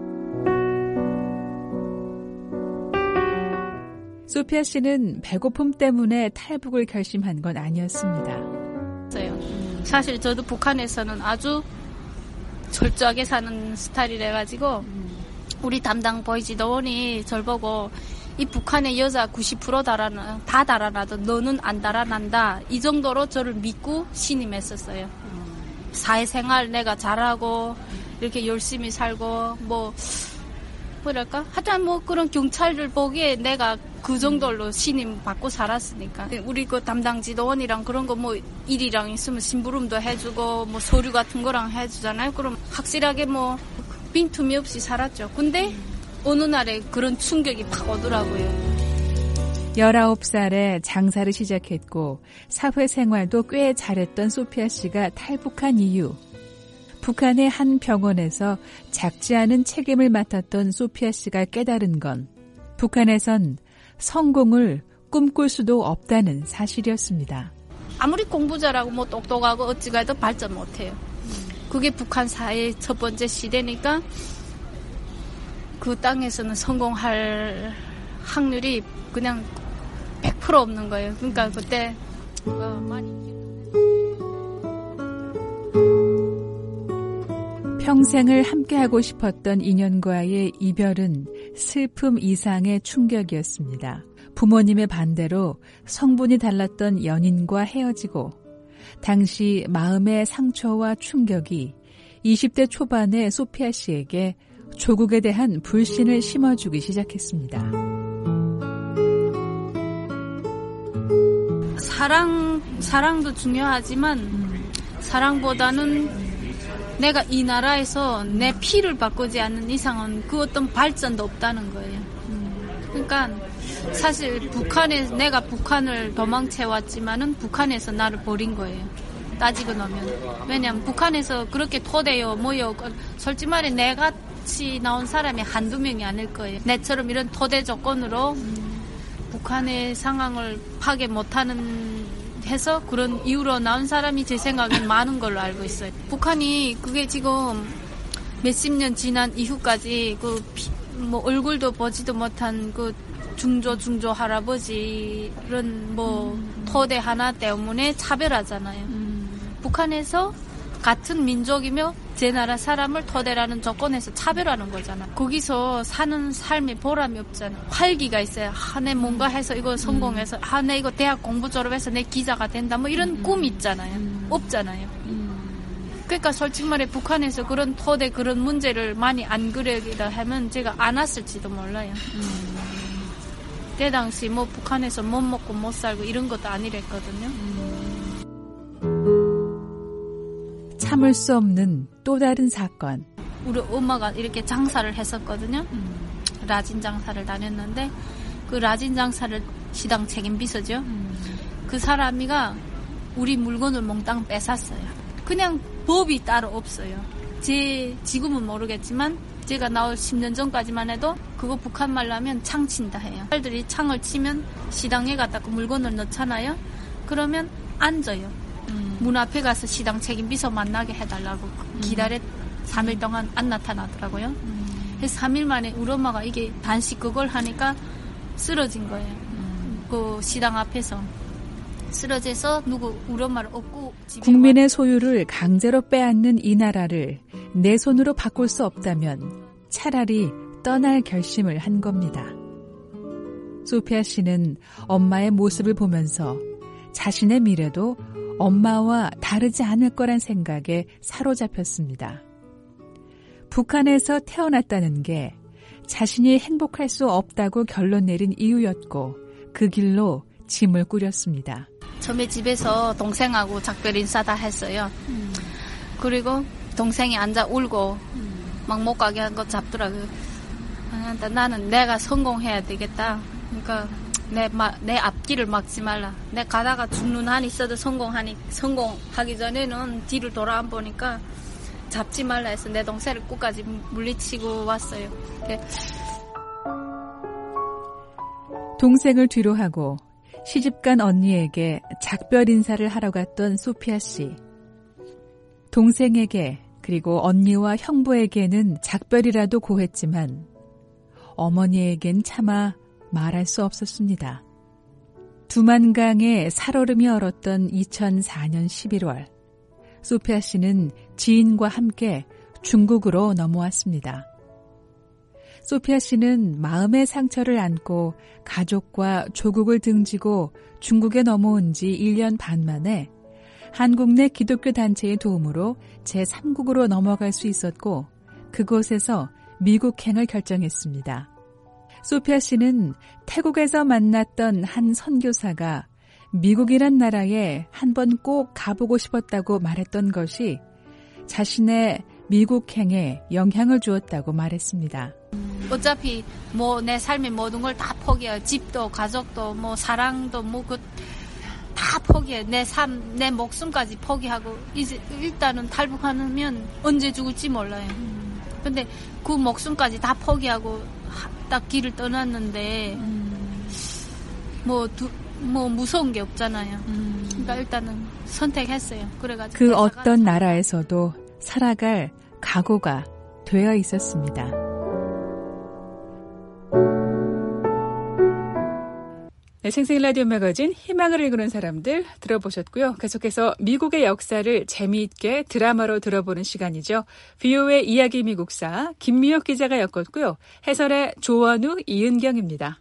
소피아 씨는 배고픔 때문에 탈북을 결심한 건 아니었습니다. 사실 저도 북한에서는 아주 철저하게 사는 스타일이라가지고 우리 담당 보이지도원이 저를 보고 이 북한의 여자 90% 다 달아나도 너는 안 달아난다. 이 정도로 저를 믿고 신임했었어요. 사회생활 내가 잘하고 이렇게 열심히 살고 뭐랄까? 하여튼 그런 경찰들 보기에 내가 그 정도로 신임 받고 살았으니까. 우리 그 담당 지도원이랑 그런 거 일이랑 있으면 심부름도 해주고 서류 같은 거랑 해주잖아요. 그럼 확실하게 빈틈이 없이 살았죠. 근데 어느 날에 그런 충격이 팍 오더라고요. 19살에 장사를 시작했고 사회생활도 꽤 잘했던 소피아 씨가 탈북한 이유. 북한의 한 병원에서 작지 않은 책임을 맡았던 소피아 씨가 깨달은 건 북한에선 성공을 꿈꿀 수도 없다는 사실이었습니다. 아무리 공부 잘하고 똑똑하고 어찌가 해도 발전 못해요. 그게 북한 사회의 첫 번째 시대니까 그 땅에서는 성공할 확률이 그냥 100% 없는 거예요. 그러니까 그때 많이 평생을 함께하고 싶었던 인연과의 이별은 슬픔 이상의 충격이었습니다. 부모님의 반대로 성분이 달랐던 연인과 헤어지고 당시 마음의 상처와 충격이 20대 초반의 소피아 씨에게 조국에 대한 불신을 심어주기 시작했습니다. 사랑도 중요하지만 사랑보다는 내가 이 나라에서 내 피를 바꾸지 않는 이상은 그 어떤 발전도 없다는 거예요. 그러니까 사실 내가 북한을 도망쳐왔지만은 북한에서 나를 버린 거예요. 따지고 나면. 왜냐면 북한에서 그렇게 토대요, 솔직히 말해 내같이 나온 사람이 한두 명이 아닐 거예요. 내처럼 이런 토대 조건으로 북한의 상황을 파괴 못하는 해서 그런 이유로 나온 사람이 제 생각엔 많은 걸로 알고 있어요. 북한이 그게 지금 몇십 년 지난 이후까지 뭐 얼굴도 보지도 못한 그 중조 할아버지는 뭐 토대 하나 때문에 차별하잖아요. 북한에서 같은 민족이며 제 나라 사람을 토대라는 조건에서 차별하는 거잖아. 거기서 사는 삶에 보람이 없잖아. 활기가 있어요. 내 뭔가 해서 이거 성공해서 내 이거 대학 공부 졸업해서 내 기자가 된다. 뭐 이런 꿈이 있잖아요. 없잖아요. 그러니까 솔직히 말해 북한에서 그런 토대 그런 문제를 많이 안 그리다 하면 제가 안 왔을지도 몰라요. 그때 당시 뭐 북한에서 못 먹고 못 살고 이런 것도 아니랬거든요. 참을 수 없는 또 다른 사건. 우리 엄마가 이렇게 장사를 했었거든요. 라진 장사를 다녔는데 그 라진 장사를 시당 책임 비서죠. 그 사람이가 우리 물건을 몽땅 뺏었어요. 그냥 법이 따로 없어요. 지금은 모르겠지만 제가 나올 10년 전까지만 해도 그거 북한 말로 하면 창 친다 해요. 사람들이 창을 치면 시당에 갖다 그 물건을 넣잖아요. 그러면 앉아요. 문 앞에 가서 시당 책임 비서 만나게 해달라고 기다려 3일 동안 안 나타나더라고요. 그래서 3일 만에 우리 엄마가 이게 단식 그걸 하니까 쓰러진 거예요. 그 시당 앞에서 쓰러져서 우리 엄마를 업고 국민의 소유를 강제로 빼앗는 이 나라를 내 손으로 바꿀 수 없다면 차라리 떠날 결심을 한 겁니다. 소피아 씨는 엄마의 모습을 보면서 자신의 미래도 엄마와 다르지 않을 거란 생각에 사로잡혔습니다. 북한에서 태어났다는 게 자신이 행복할 수 없다고 결론 내린 이유였고 그 길로 짐을 꾸렸습니다. 처음에 집에서 동생하고 작별 인사 다 했어요. 그리고 동생이 앉아 울고 막 못 가게 한 거 잡더라고요. 나는 내가 성공해야 되겠다. 그러니까 내 앞길을 막지 말라. 내 가다가 죽는 한이 있어도 성공하기 전에는 뒤를 돌아 안 보니까 잡지 말라 해서 내 동생을 끝까지 물리치고 왔어요. 동생을 뒤로 하고 시집간 언니에게 작별 인사를 하러 갔던 소피아 씨. 동생에게 그리고 언니와 형부에게는 작별이라도 고했지만 어머니에겐 차마 말할 수 없었습니다. 두만강에 살얼음이 얼었던 2004년 11월, 소피아 씨는 지인과 함께 중국으로 넘어왔습니다. 소피아 씨는 마음의 상처를 안고 가족과 조국을 등지고 중국에 넘어온 지 1년 반 만에 한국 내 기독교 단체의 도움으로 제3국으로 넘어갈 수 있었고 그곳에서 미국행을 결정했습니다. 소피아 씨는 태국에서 만났던 한 선교사가 미국이란 나라에 한번 꼭 가보고 싶었다고 말했던 것이 자신의 미국행에 영향을 주었다고 말했습니다. 어차피 뭐 내 삶의 모든 걸 다 포기해요. 집도 가족도 뭐 사랑도 뭐 다 포기해. 내 삶, 내 목숨까지 포기하고 이제 일단은 탈북하면 언제 죽을지 몰라요. 근데 그 목숨까지 다 포기하고 딱 길을 떠났는데 뭐 무서운 게 없잖아요. 그러니까 일단은 선택했어요. 그래가지고 그 어떤 나라에서도 살아갈 각오가 되어 있었습니다. 네, 생생 라디오 매거진 희망을 읽는 사람들 들어보셨고요. 계속해서 미국의 역사를 재미있게 드라마로 들어보는 시간이죠. VOA 이야기 미국사 김미혁 기자가 엮었고요. 해설의 조원우, 이은경입니다.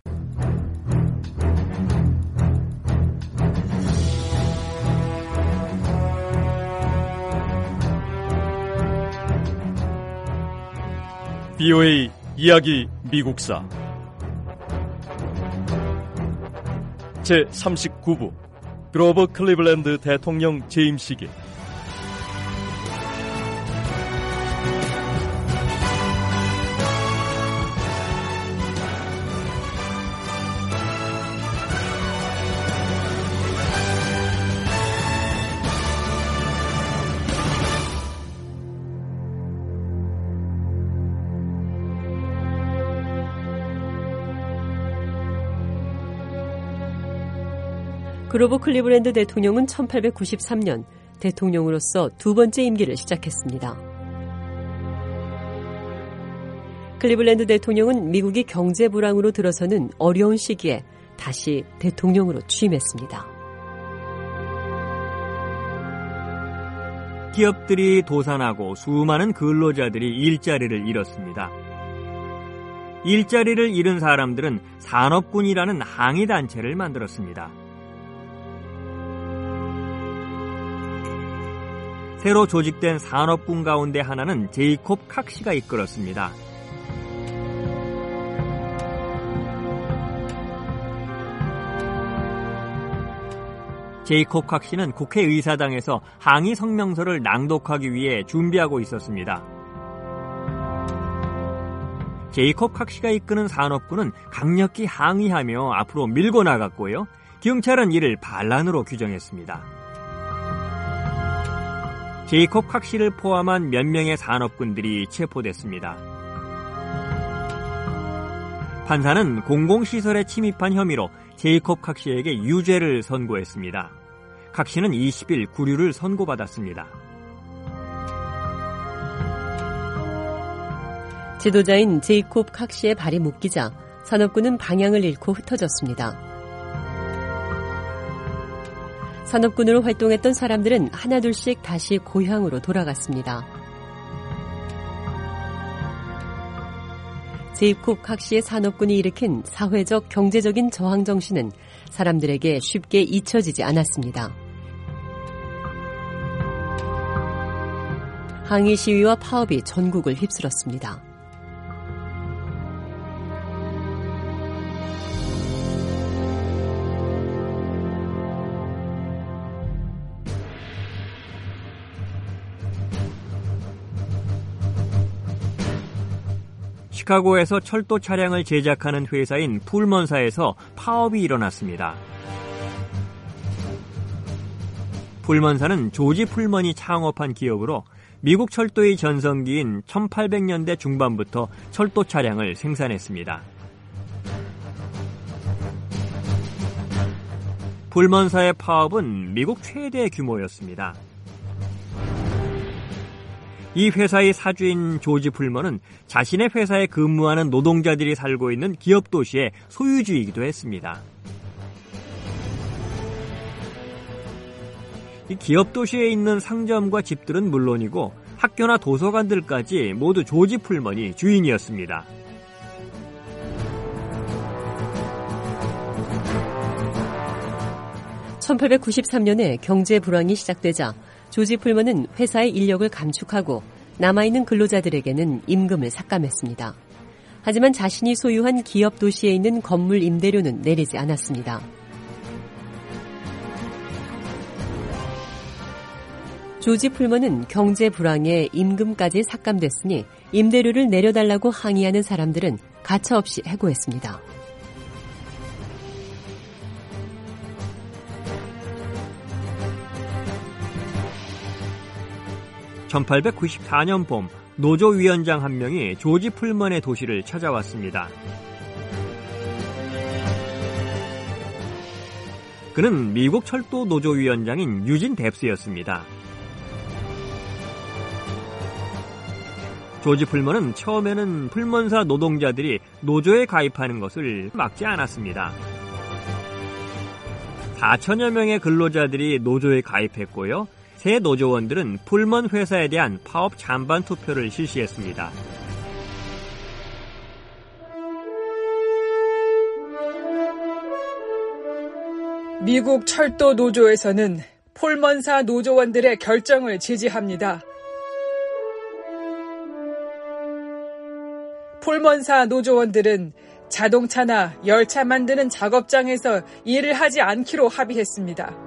VOA 이야기 미국사 제39부 그로버 클리블랜드 대통령 재임 시기. 그로버 클리블랜드 대통령은 1893년 대통령으로서 두 번째 임기를 시작했습니다. 클리블랜드 대통령은 미국이 경제 불황으로 들어서는 어려운 시기에 다시 대통령으로 취임했습니다. 기업들이 도산하고 수많은 근로자들이 일자리를 잃었습니다. 일자리를 잃은 사람들은 산업군이라는 항의단체를 만들었습니다. 새로 조직된 산업군 가운데 하나는 제이콥 칵시가 이끌었습니다. 제이콥 칵시는 국회의사당에서 항의 성명서를 낭독하기 위해 준비하고 있었습니다. 제이콥 칵시가 이끄는 산업군은 강력히 항의하며 앞으로 밀고 나갔고요. 경찰은 이를 반란으로 규정했습니다. 제이콥 칵시를 포함한 몇 명의 산업군들이 체포됐습니다. 판사는 공공시설에 침입한 혐의로 제이콥 칵시에게 유죄를 선고했습니다. 칵시는 20일 구류를 선고받았습니다. 지도자인 제이콥 칵시의 발이 묶이자 산업군은 방향을 잃고 흩어졌습니다. 산업군으로 활동했던 사람들은 하나둘씩 다시 고향으로 돌아갔습니다. 제이콥 칵시의 산업군이 일으킨 사회적, 경제적인 저항 정신은 사람들에게 쉽게 잊혀지지 않았습니다. 항의 시위와 파업이 전국을 휩쓸었습니다. 시카고에서 철도 차량을 제작하는 회사인 풀먼사에서 파업이 일어났습니다. 풀먼사는 조지 풀먼이 창업한 기업으로 미국 철도의 전성기인 1800년대 중반부터 철도 차량을 생산했습니다. 풀먼사의 파업은 미국 최대 규모였습니다. 이 회사의 사주인 조지 풀먼은 자신의 회사에 근무하는 노동자들이 살고 있는 기업 도시의 소유주이기도 했습니다. 이 기업 도시에 있는 상점과 집들은 물론이고 학교나 도서관들까지 모두 조지 풀먼이 주인이었습니다. (1893년에) 경제 불황이 시작되자 조지 풀먼은 회사의 인력을 감축하고 남아있는 근로자들에게는 임금을 삭감했습니다. 하지만 자신이 소유한 기업 도시에 있는 건물 임대료는 내리지 않았습니다. 조지 풀먼은 경제 불황에 임금까지 삭감됐으니 임대료를 내려달라고 항의하는 사람들은 가차없이 해고했습니다. (1894년) 봄 노조위원장 한 명이 조지 풀먼의 도시를 찾아왔습니다. 그는 미국 철도 노조위원장인 유진 뎁스였습니다. 조지 풀먼은 처음에는 풀먼사 노동자들이 노조에 가입하는 것을 막지 않았습니다. 4천여 명의 근로자들이 노조에 가입했고요. 새 노조원들은 풀먼 회사에 대한 파업 찬반 투표를 실시했습니다. 미국 철도 노조에서는 풀먼사 노조원들의 결정을 지지합니다. 풀먼사 노조원들은 자동차나 열차 만드는 작업장에서 일을 하지 않기로 합의했습니다.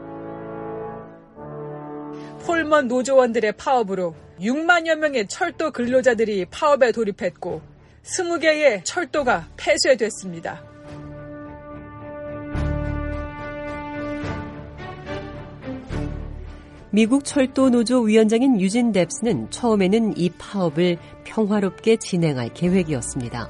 풀먼 노조원들의 파업으로 6만여 명의 철도 근로자들이 파업에 돌입했고 20개의 철도가 폐쇄됐습니다. 미국 철도 노조 위원장인 유진 뎁스는 처음에는 이 파업을 평화롭게 진행할 계획이었습니다.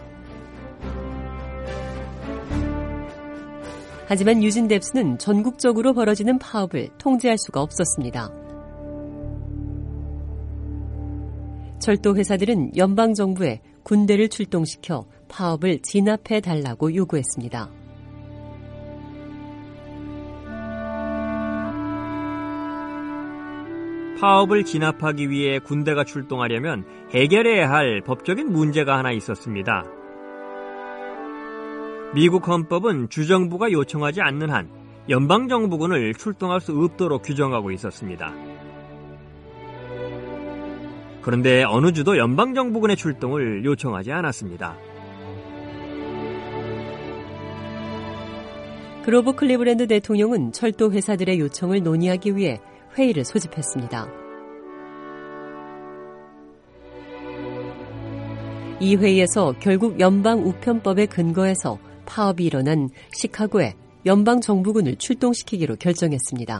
하지만 유진 뎁스는 전국적으로 벌어지는 파업을 통제할 수가 없었습니다. 철도 회사들은 연방정부에 군대를 출동시켜 파업을 진압해달라고 요구했습니다. 파업을 진압하기 위해 군대가 출동하려면 해결해야 할 법적인 문제가 하나 있었습니다. 미국 헌법은 주정부가 요청하지 않는 한 연방정부군을 출동할 수 없도록 규정하고 있었습니다. 그런데 어느 주도 연방정부군의 출동을 요청하지 않았습니다. 그로버 클리블랜드 대통령은 철도 회사들의 요청을 논의하기 위해 회의를 소집했습니다. 이 회의에서 결국 연방우편법에 근거해서 파업이 일어난 시카고에 연방정부군을 출동시키기로 결정했습니다.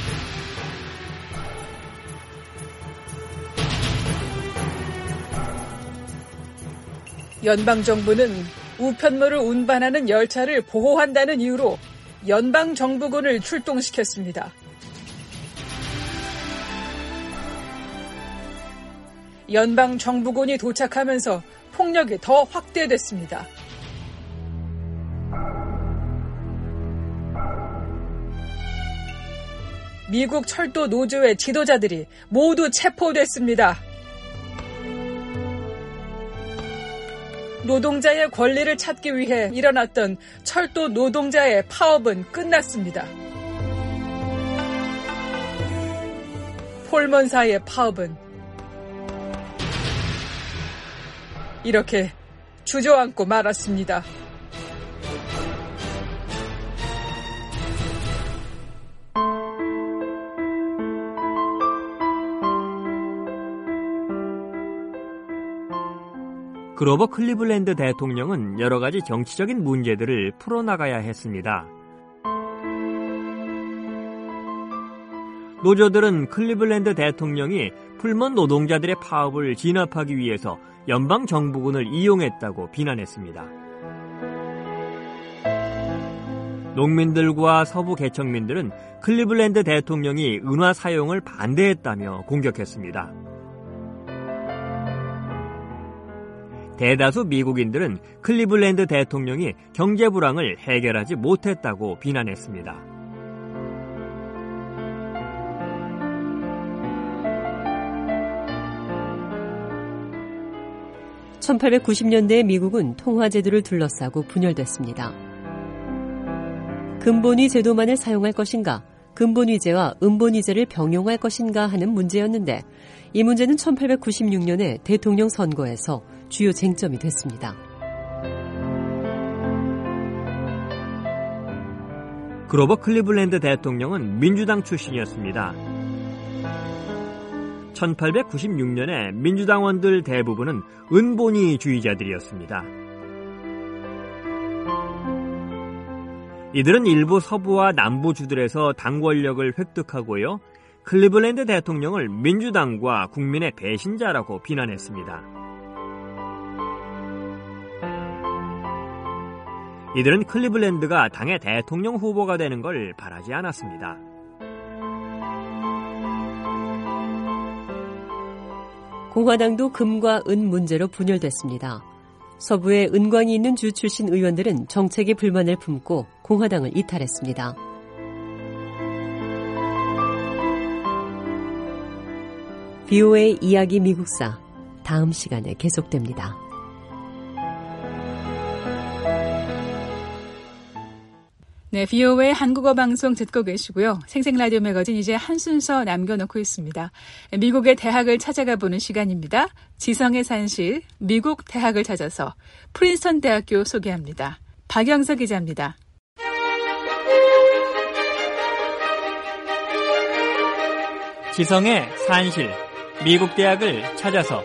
연방정부는 우편물을 운반하는 열차를 보호한다는 이유로 연방정부군을 출동시켰습니다. 연방정부군이 도착하면서 폭력이 더 확대됐습니다. 미국 철도 노조의 지도자들이 모두 체포됐습니다. 노동자의 권리를 찾기 위해 일어났던 철도 노동자의 파업은 끝났습니다. 폴먼사의 파업은 이렇게 주저앉고 말았습니다. 그로버 클리블랜드 대통령은 여러 가지 정치적인 문제들을 풀어나가야 했습니다. 노조들은 클리블랜드 대통령이 풀먼 노동자들의 파업을 진압하기 위해서 연방정부군을 이용했다고 비난했습니다. 농민들과 서부 계층민들은 클리블랜드 대통령이 은화 사용을 반대했다며 공격했습니다. 대다수 미국인들은 클리블랜드 대통령이 경제 불황을 해결하지 못했다고 비난했습니다. (1890년대) 미국은 통화제도를 둘러싸고 분열됐습니다. 근본위 제도만을 사용할 것인가, 근본위제와 은본위제를 병용할 것인가 하는 문제였는데 이 문제는 1896년에 대통령 선거에서 주요 쟁점이 됐습니다. 그로버 클리블랜드 대통령은 민주당 출신이었습니다. 1896년에 민주당원들 대부분은 은본위주의자들이었습니다. 이들은 일부 서부와 남부주들에서 당 권력을 획득하고요, 클리블랜드 대통령을 민주당과 국민의 배신자라고 비난했습니다. 이들은 클리블랜드가 당의 대통령 후보가 되는 걸 바라지 않았습니다. 공화당도 금과 은 문제로 분열됐습니다. 서부에 은광이 있는 주 출신 의원들은 정책에 불만을 품고 공화당을 이탈했습니다. VOA 이야기 미국사, 다음 시간에 계속됩니다. 네, VOA 한국어 방송 듣고 계시고요. 생생라디오 매거진 이제 한 순서 남겨놓고 있습니다. 미국의 대학을 찾아가 보는 시간입니다. 지성의 산실, 미국 대학을 찾아서 프린스턴 대학교 소개합니다. 박영석 기자입니다. 지성의 산실, 미국 대학을 찾아서.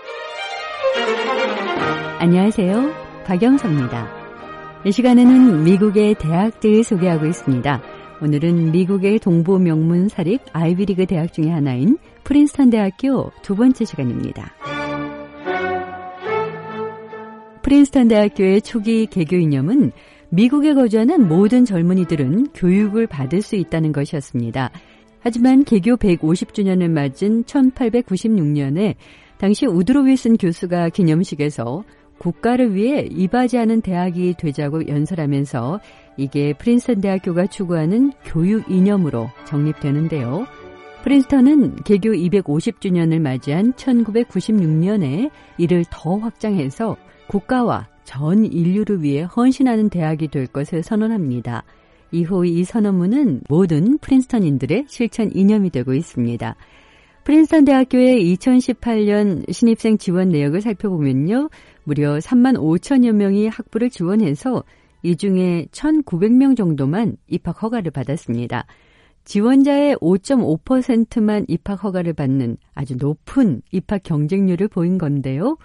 안녕하세요. 박영석입니다. 이 시간에는 미국의 대학들을 소개하고 있습니다. 오늘은 미국의 동부 명문 사립 아이비리그 대학 중에 하나인 프린스턴 대학교 두 번째 시간입니다. 프린스턴 대학교의 초기 개교 이념은 미국에 거주하는 모든 젊은이들은 교육을 받을 수 있다는 것이었습니다. 하지만 개교 150주년을 맞은 1896년에 당시 우드로 윌슨 교수가 기념식에서 국가를 위해 이바지하는 대학이 되자고 연설하면서 이게 프린스턴 대학교가 추구하는 교육 이념으로 정립되는데요. 프린스턴은 개교 250주년을 맞이한 1996년에 이를 더 확장해서 국가와 전 인류를 위해 헌신하는 대학이 될 것을 선언합니다. 이후 이 선언문은 모든 프린스턴인들의 실천 이념이 되고 있습니다. 프린스턴 대학교의 2018년 신입생 지원 내역을 살펴보면요. 무려 3만 5천여 명이 학부를 지원해서 이 중에 1,900명 정도만 입학 허가를 받았습니다. 지원자의 5.5%만 입학 허가를 받는 아주 높은 입학 경쟁률을 보인 건데요.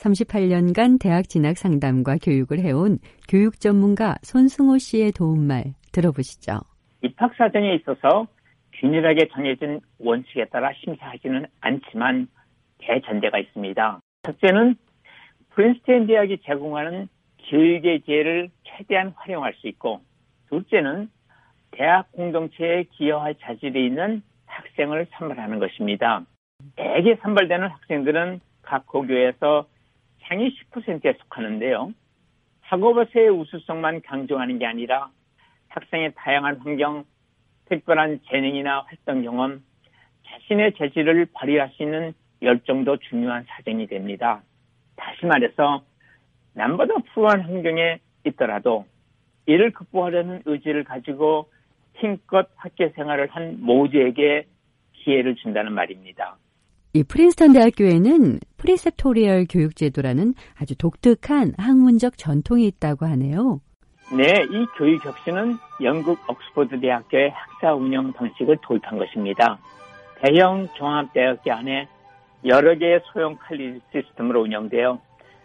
38년간 대학 진학 상담과 교육을 해온 교육 전문가 손승호 씨의 도움말 들어보시죠. 입학 사정에 있어서 균일하게 정해진 원칙에 따라 심사하지는 않지만 대전제가 있습니다. 첫째는 프린스턴 대학이 제공하는 교육의 기회를 최대한 활용할 수 있고, 둘째는 대학 공동체에 기여할 자질이 있는 학생을 선발하는 것입니다. 대개 선발되는 학생들은 각 고교에서 상위 10%에 속하는데요. 학업에서의 우수성만 강조하는 게 아니라 학생의 다양한 환경, 특별한 재능이나 활동 경험, 자신의 재질을 발휘할 수 있는 열정도 중요한 사정이 됩니다. 다시 말해서 남보다 푸르한 환경에 있더라도 이를 극복하려는 의지를 가지고 힘껏 학교 생활을 한 모두에게 기회를 준다는 말입니다. 이 프린스턴 대학교에는 프리셉토리얼 교육제도라는 아주 독특한 학문적 전통이 있다고 하네요. 네, 이 교육 혁신은 영국 옥스퍼드 대학교의 학사 운영 방식을 도입한 것입니다. 대형 종합대학교 안에 여러 개의 소형 칼리지 시스템으로 운영되어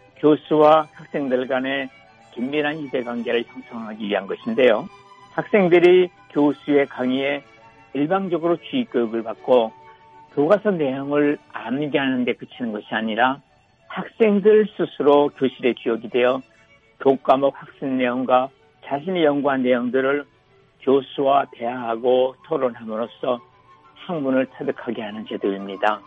교수와 학생들 간의 긴밀한 유대관계를 형성하기 위한 것인데요. 학생들이 교수의 강의에 일방적으로 주입교육을 받고 교과서 내용을 암기하는 데 그치는 것이 아니라 학생들 스스로 교실에 기억이 되어 교과목 학습 내용과 자신이 연구한 내용들을 교수와 대화하고 토론함으로써 학문을 터득하게 하는 제도입니다.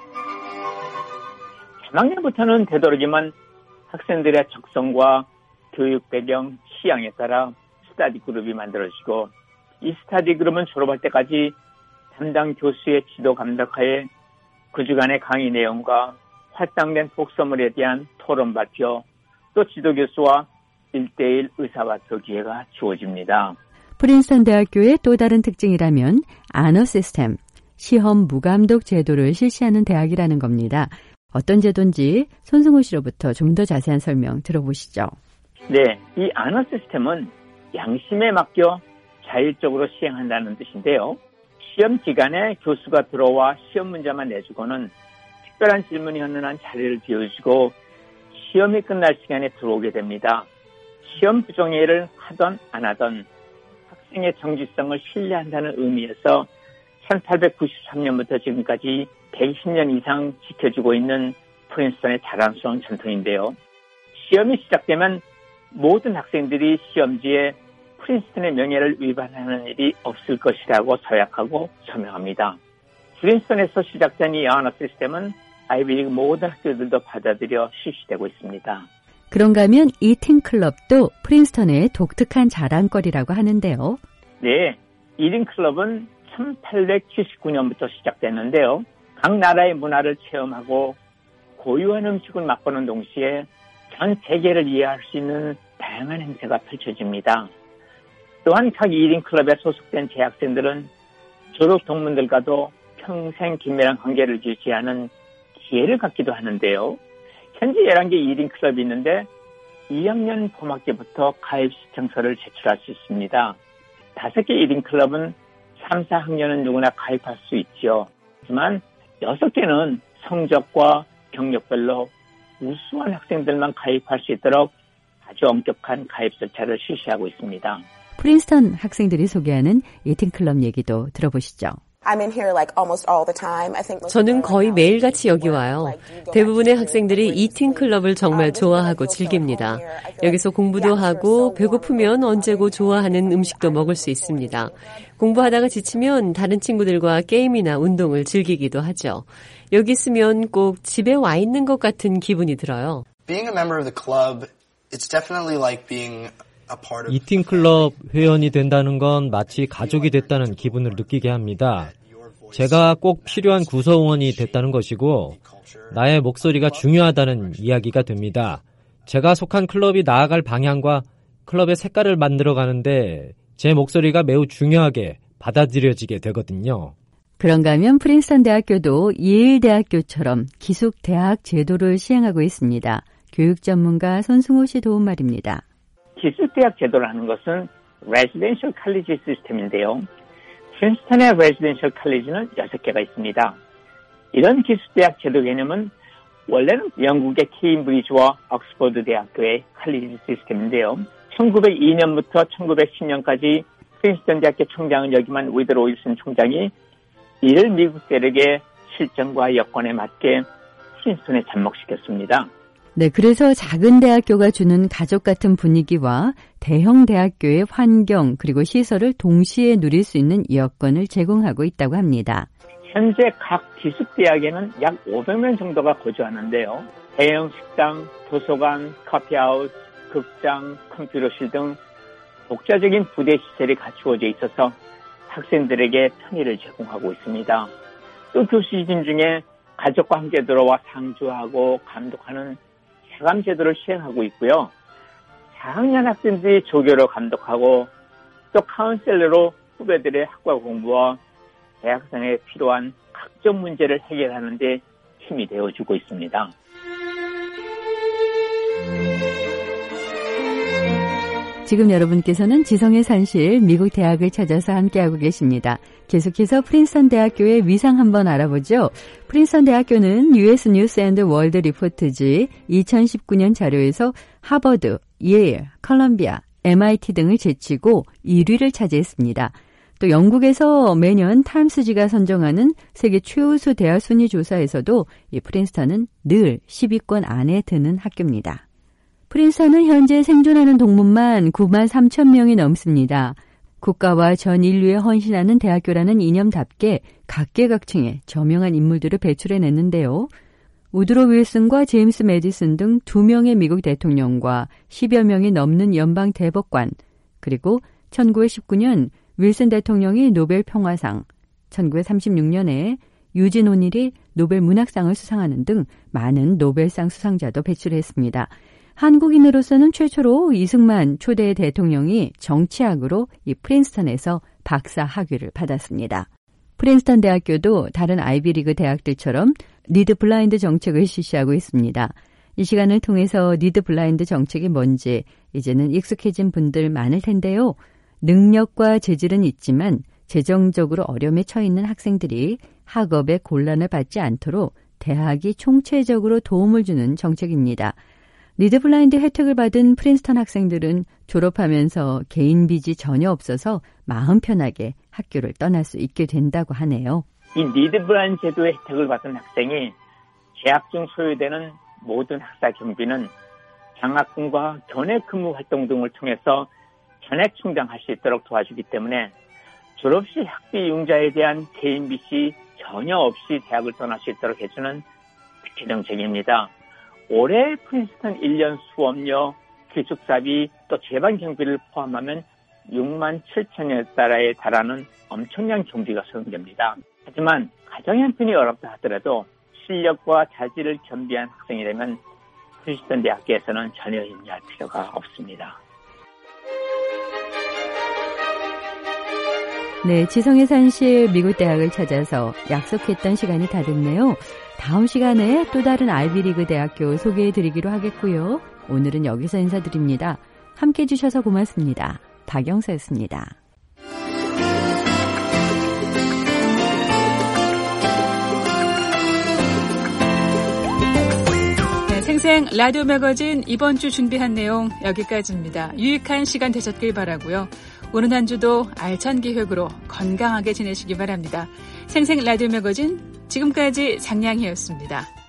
3학년부터는 되도록이면 학생들의 적성과 교육 배경, 취향에 따라 스터디 그룹이 만들어지고, 이 스터디 그룹은 졸업할 때까지 담당 교수의 지도 감독하에 그 주간의 강의 내용과 할당된 독서물에 대한 토론 발표, 또 지도 교수와 1대1 의사발표 기회가 주어집니다. 프린스턴 대학교의 또 다른 특징이라면 아너 시스템, 시험 무감독 제도를 실시하는 대학이라는 겁니다. 어떤 제도인지 손승호 씨로부터 좀 더 자세한 설명 들어보시죠. 네, 이 아너 시스템은 양심에 맡겨 자율적으로 시행한다는 뜻인데요. 시험 기간에 교수가 들어와 시험 문제만 내주고는 특별한 질문이 없는 한 자리를 비워주고 시험이 끝날 시간에 들어오게 됩니다. 시험 부정행위를 하던 안 하던 학생의 정직성을 신뢰한다는 의미에서 1893년부터 지금까지 120년 이상 지켜주고 있는 프린스턴의 자랑스러운 전통인데요. 시험이 시작되면 모든 학생들이 시험지에 프린스턴의 명예를 위반하는 일이 없을 것이라고 서약하고 서명합니다. 프린스턴에서 시작된 이 아너 시스템은 아이비리그 모든 학교들도 받아들여 실시되고 있습니다. 그런가 하면 이 팀클럽도 프린스턴의 독특한 자랑거리라고 하는데요. 네, 이팅 클럽은 1879년부터 시작됐는데요. 각 나라의 문화를 체험하고 고유한 음식을 맛보는 동시에 전 세계를 이해할 수 있는 다양한 행사가 펼쳐집니다. 또한 각 이팅 클럽에 소속된 재학생들은 졸업 동문들과도 평생 긴밀한 관계를 유지하는 기회를 갖기도 하는데요. 현재 11개 이팅 클럽이 있는데 2학년 봄학기부터 가입 신청서를 제출할 수 있습니다. 5개 이팅 클럽은 3, 4학년은 누구나 가입할 수 있죠. 하지만 6개는 성적과 경력별로 우수한 학생들만 가입할 수 있도록 아주 엄격한 가입 절차를 실시하고 있습니다. 프린스턴 학생들이 소개하는 이팅 클럽 얘기도 들어보시죠. 저는 거의 매일같이 여기 와요. 대부분의 학생들이 이팅 클럽을 정말 좋아하고 즐깁니다. 여기서 공부도 하고 배고프면 언제고 좋아하는 음식도 먹을 수 있습니다. 공부하다가 지치면 다른 친구들과 게임이나 운동을 즐기기도 하죠. 여기 있으면 꼭 집에 와 있는 것 같은 기분이 들어요. Being a member of the club, it's definitely like being 이팅 클럽 회원이 된다는 건 마치 가족이 됐다는 기분을 느끼게 합니다. 제가 꼭 필요한 구성원이 됐다는 것이고 나의 목소리가 중요하다는 이야기가 됩니다. 제가 속한 클럽이 나아갈 방향과 클럽의 색깔을 만들어가는데 제 목소리가 매우 중요하게 받아들여지게 되거든요. 그런가 하면 프린스턴 대학교도 예일 대학교처럼 기숙 대학 제도를 시행하고 있습니다. 교육 전문가 손승호 씨 도움 말입니다. 기숙대학 제도라는 것은 레지던셜 칼리지 시스템인데요. 프린스턴의 레지던셜 칼리지는 6개가 있습니다. 이런 기숙대학 제도 개념은 원래는 영국의 케임브리지와 옥스퍼드 대학교의 칼리지 시스템인데요. 1902년부터 1910년까지 프린스턴 대학교 총장은 여기만 위드로 윌슨 총장이 이를 미국 대륙의 실정과 여건에 맞게 프린스턴에 접목시켰습니다. 네, 그래서 작은 대학교가 주는 가족 같은 분위기와 대형 대학교의 환경 그리고 시설을 동시에 누릴 수 있는 여건을 제공하고 있다고 합니다. 현재 각 기숙대학에는 약 500명 정도가 거주하는데요. 대형 식당, 도서관, 커피하우스, 극장, 컴퓨터실 등 독자적인 부대 시설이 갖추어져 있어서 학생들에게 편의를 제공하고 있습니다. 또 교수진 중에 가족과 함께 들어와 상주하고 감독하는 사감 제도를 시행하고 있고요. 4학년 학생들이 조교로 감독하고 또 카운셀러로 후배들의 학과 공부와 대학생에 필요한 각종 문제를 해결하는 데 힘이 되어주고 있습니다. 지금 여러분께서는 지성의 산실 미국 대학을 찾아서 함께하고 계십니다. 계속해서 프린스턴 대학교의 위상 한번 알아보죠. 프린스턴 대학교는 US 뉴스 앤드 월드 리포트지 2019년 자료에서 하버드, 예일, 컬럼비아, MIT 등을 제치고 1위를 차지했습니다. 또 영국에서 매년 타임스지가 선정하는 세계 최우수 대학 순위 조사에서도 이 프린스턴은 늘 10위권 안에 드는 학교입니다. 프린스턴은 현재 생존하는 동문만 9만 3천 명이 넘습니다. 국가와 전 인류에 헌신하는 대학교라는 이념답게 각계각층의 저명한 인물들을 배출해냈는데요. 우드로 윌슨과 제임스 매디슨 등 2명의 미국 대통령과 10여 명이 넘는 연방 대법관, 그리고 1919년 윌슨 대통령이 노벨 평화상, 1936년에 유진 오닐이 노벨 문학상을 수상하는 등 많은 노벨상 수상자도 배출했습니다. 한국인으로서는 최초로 이승만 초대 대통령이 정치학으로 이 프린스턴에서 박사 학위를 받았습니다. 프린스턴 대학교도 다른 아이비리그 대학들처럼 니드 블라인드 정책을 실시하고 있습니다. 이 시간을 통해서 니드 블라인드 정책이 뭔지 이제는 익숙해진 분들 많을 텐데요. 능력과 재질은 있지만 재정적으로 어려움에 처해 있는 학생들이 학업에 곤란을 받지 않도록 대학이 총체적으로 도움을 주는 정책입니다. 니드 블라인드 혜택을 받은 프린스턴 학생들은 졸업하면서 개인 빚이 전혀 없어서 마음 편하게 학교를 떠날 수 있게 된다고 하네요. 이 니드 블라인드 제도의 혜택을 받은 학생이 재학 중 소요되는 모든 학사 경비는 장학금과 견해 근무 활동 등을 통해서 전액 충당할 수 있도록 도와주기 때문에 졸업 시 학비 융자에 대한 개인 빚이 전혀 없이 대학을 떠날 수 있도록 해주는 특혜 정책입니다. 올해 프린스턴 1년 수업료, 기숙사비, 또 재반 경비를 포함하면 6만 7천여 달러에 달하는 엄청난 경비가 소요됩니다. 하지만 가정 형편이 어렵다 하더라도 실력과 자질을 겸비한 학생이라면 프린스턴 대학교에서는 전혀 염려할 필요가 없습니다. 네, 지성의 산실 미국 대학을 찾아서 약속했던 시간이 다 됐네요. 다음 시간에 또 다른 아이비리그 대학교 소개해드리기로 하겠고요. 오늘은 여기서 인사드립니다. 함께해 주셔서 고맙습니다. 박영서였습니다. 네, 생생 라디오 매거진 이번 주 준비한 내용 여기까지입니다. 유익한 시간 되셨길 바라고요. 오늘 한 주도 알찬 기획으로 건강하게 지내시기 바랍니다. 생생 라디오 매거진 지금까지 장량희였습니다.